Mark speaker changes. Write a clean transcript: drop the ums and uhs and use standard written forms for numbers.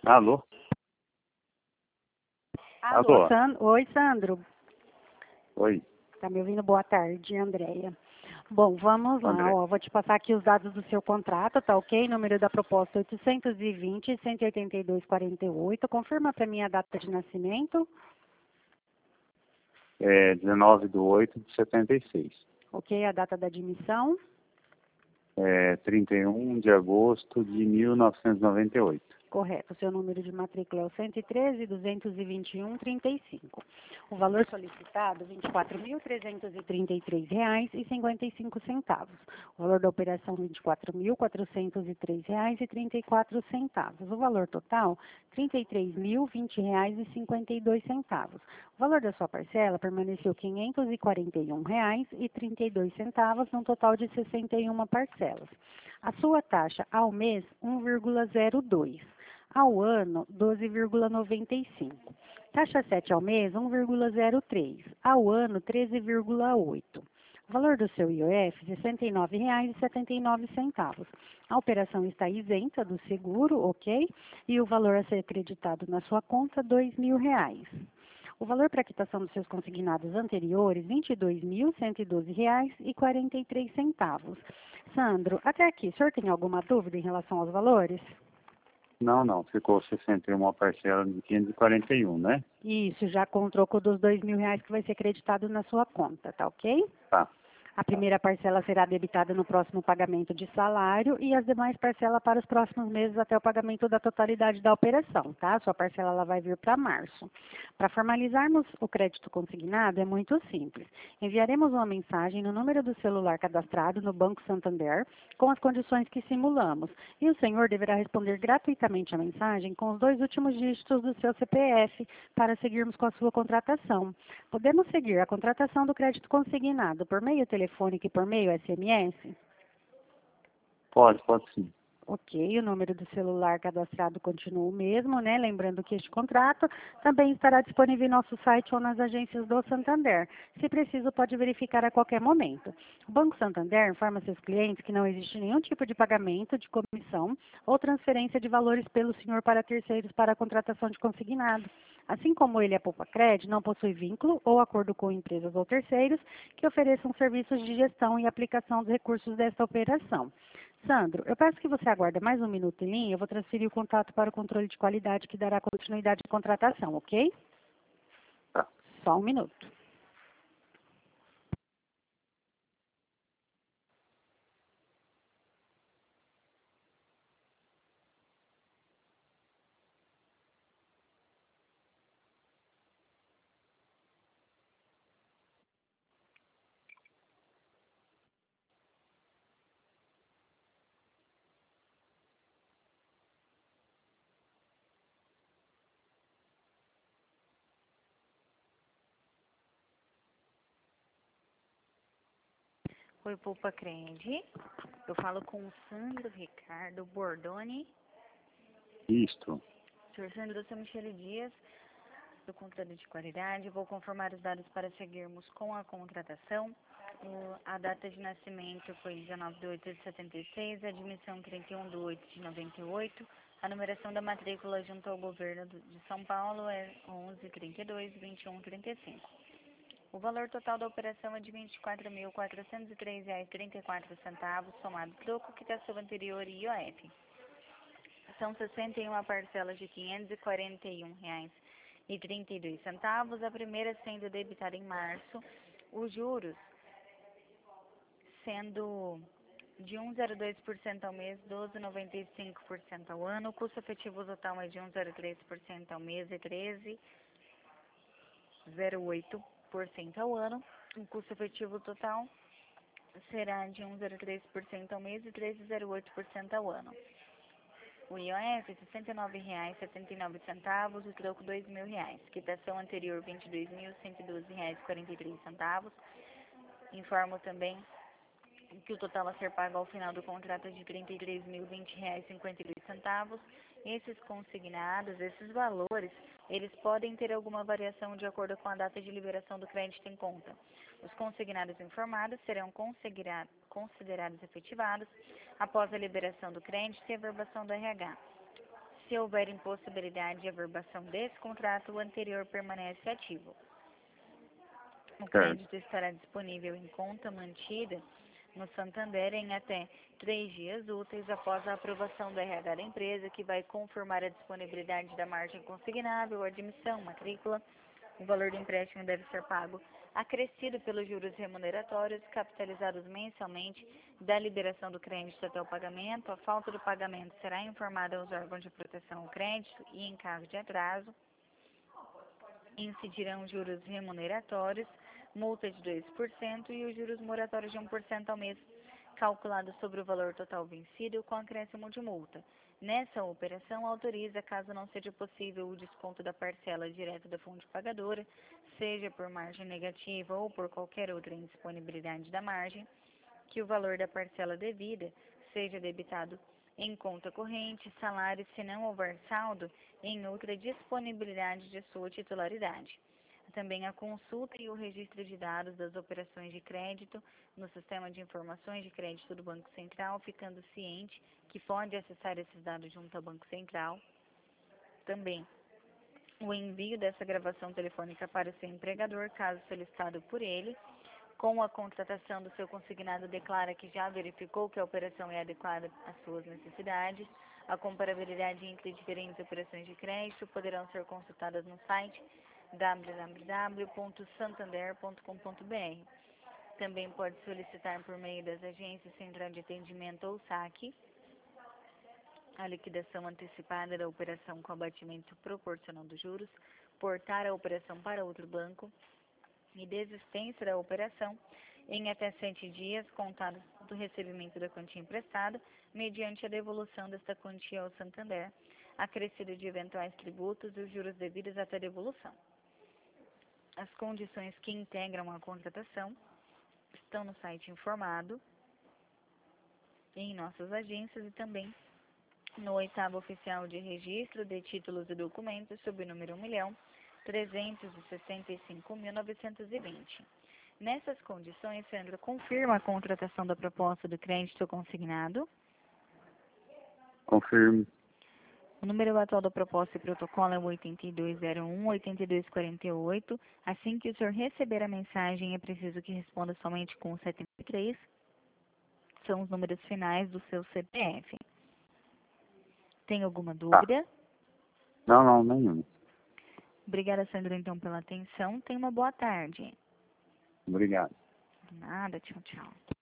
Speaker 1: Alô?
Speaker 2: Alô,
Speaker 1: Alô?
Speaker 2: Oi, Sandro.
Speaker 1: Oi,
Speaker 2: Tá me ouvindo? Boa tarde, Andréia. Bom, vamos lá,
Speaker 1: André.
Speaker 2: ó. Vou te passar aqui os dados do seu contrato, tá ok? Número da proposta 820-182-48. Confirma para mim a data de nascimento.
Speaker 1: 19/8/76.
Speaker 2: Ok, a data da admissão.
Speaker 1: 31 de agosto de 1998.
Speaker 2: Correto. O seu número de matrícula é o 113.221.35. O valor solicitado, R$ 24.333,55. O valor da operação, R$ 24.403,34. O valor total, R$ 33.020,52. O valor da sua parcela permaneceu R$ 541,32, num total de 61 parcelas. A sua taxa ao mês, 1,02. Ao ano, 12,95. Taxa 7 ao mês, 1,03. Ao ano, 13,8. O valor do seu IOF, R$ 69,79. A operação está isenta do seguro, ok? E o valor a ser acreditado na sua conta, R$ 2.000. O valor para quitação dos seus consignados anteriores, R$ 22.112,43. Sandro, até aqui, o senhor tem alguma dúvida em relação aos valores?
Speaker 1: Não. Ficou 61 parcela de 541, né?
Speaker 2: Isso, já com o troco dos R$ 2.000 que vai ser acreditado na sua conta, tá ok?
Speaker 1: Tá.
Speaker 2: A primeira parcela será debitada no próximo pagamento de salário e as demais parcelas para os próximos meses até o pagamento da totalidade da operação, tá? Sua parcela ela vai vir para março. Para formalizarmos o crédito consignado é muito simples. Enviaremos uma mensagem no número do celular cadastrado no Banco Santander com as condições que simulamos e o senhor deverá responder gratuitamente a mensagem com os 2 últimos dígitos do seu CPF para seguirmos com a sua contratação. Podemos seguir a contratação do crédito consignado por meio telefônico e por meio SMS?
Speaker 1: Pode sim.
Speaker 2: Ok, o número do celular cadastrado continua o mesmo, né? Lembrando que este contrato também estará disponível em nosso site ou nas agências do Santander. Se preciso, pode verificar a qualquer momento. O Banco Santander informa seus clientes que não existe nenhum tipo de pagamento, de comissão ou transferência de valores pelo senhor para terceiros para a contratação de consignado. Assim como ele, a Poupacred, não possui vínculo ou acordo com empresas ou terceiros que ofereçam serviços de gestão e aplicação dos recursos desta operação. Sandro, eu peço que você aguarde mais um minuto em linha. Eu vou transferir o contato para o controle de qualidade que dará continuidade à contratação, ok?
Speaker 1: Tá.
Speaker 2: Só um minuto.
Speaker 3: Oi, Poupacred. Eu falo com o Sandro Ricardo Bordoni.
Speaker 1: Isto.
Speaker 3: Senhor Sandro, eu sou Michele Dias, do controle de qualidade. Vou conformar os dados para seguirmos com a contratação. A data de nascimento foi 19/8/76, a admissão 31/8/98. A numeração da matrícula junto ao governo de São Paulo é 11.32.21.35. O valor total da operação é de R$ 24.403,34, somado troco, quitação anterior e IOF. São 61 parcelas de R$ 541,32, a primeira sendo debitada em março, os juros sendo de 1,02% ao mês, 12,95% ao ano, o custo efetivo total é de 1,03% ao mês e 13,08% ao ano. O custo efetivo total será de 1,03% ao mês e 13,08% ao ano. O IOF, R$ 69,79, o troco R$ 2.000. Quitação anterior, R$ 22.112,43. Informo também que o total a ser pago ao final do contrato é de R$ 33.020,52. Esses consignados, esses valores, eles podem ter alguma variação de acordo com a data de liberação do crédito em conta. Os consignados informados serão considerados efetivados após a liberação do crédito e a averbação do RH. Se houver impossibilidade de averbação desse contrato, o anterior permanece ativo. O crédito estará disponível em conta mantida no Santander em até 3 dias úteis após a aprovação do RH da empresa, que vai confirmar a disponibilidade da margem consignável, admissão, matrícula. O valor do empréstimo deve ser pago acrescido pelos juros remuneratórios capitalizados mensalmente da liberação do crédito até o pagamento. A falta do pagamento será informada aos órgãos de proteção ao crédito e, em caso de atraso, incidirão juros remuneratórios, multa de 2% e os juros moratórios de 1% ao mês, calculados sobre o valor total vencido com acréscimo de multa. Nessa operação, autoriza, caso não seja possível o desconto da parcela direta da fonte pagadora, seja por margem negativa ou por qualquer outra indisponibilidade da margem, que o valor da parcela devida seja debitado em conta corrente, salário, se não houver saldo em outra disponibilidade de sua titularidade. Também a consulta e o registro de dados das operações de crédito no Sistema de Informações de Crédito do Banco Central, ficando ciente que pode acessar esses dados junto ao Banco Central. Também o envio dessa gravação telefônica para o seu empregador, caso solicitado por ele. Com a contratação do seu consignado, declara que já verificou que a operação é adequada às suas necessidades. A comparabilidade entre diferentes operações de crédito poderão ser consultadas no site www.santander.com.br. Também pode solicitar por meio das agências Central de Atendimento ou SAC a liquidação antecipada da operação com abatimento proporcional dos juros, portar a operação para outro banco e desistência da operação em até 7 dias contados do recebimento da quantia emprestada, mediante a devolução desta quantia ao Santander, acrescido de eventuais tributos e os juros devidos até devolução. As condições que integram a contratação estão no site informado, em nossas agências e também no 8º Oficial de Registro de Títulos e Documentos, sob o número 1.365.920. Nessas condições, Sandra, confirma a contratação da proposta do crédito consignado?
Speaker 1: Confirmo.
Speaker 3: O número atual da proposta e protocolo é o 8201-8248. Assim que o senhor receber a mensagem, é preciso que responda somente com o 73. São os números finais do seu CPF. Tem alguma dúvida?
Speaker 1: Não, nenhuma.
Speaker 3: Obrigada, Sandra, então, pela atenção. Tenha uma boa tarde.
Speaker 1: Obrigado.
Speaker 3: De nada, tchau, tchau.